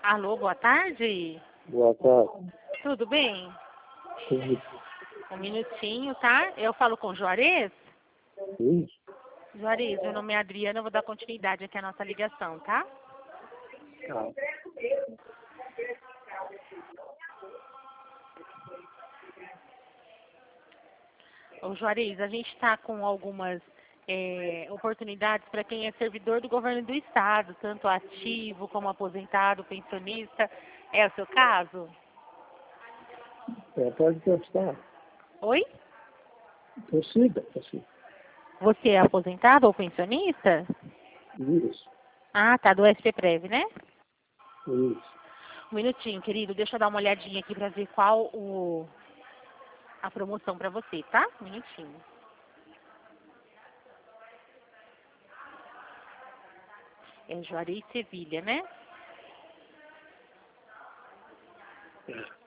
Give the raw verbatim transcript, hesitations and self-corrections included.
Alô, boa tarde. Boa tarde. Tudo bem? Sim. Um minutinho, tá? Eu falo com o Juarez. Sim. Juarez, meu nome é Adriana, eu vou dar continuidade aqui à nossa ligação, tá? Tá. Ô, Juarez, a gente está com algumas é, oportunidades para quem é servidor do governo do estado, tanto ativo como aposentado, pensionista. É o seu caso? É, pode testar. Oi? Prossiga, prossiga. Você é aposentado ou pensionista? Isso, Ah, tá, do S P Prev, né? isso. Um minutinho, querido, deixa eu dar uma olhadinha aqui para ver qual o, a promoção para você, tá? Um minutinho. É Juarez Sevilha, né? É.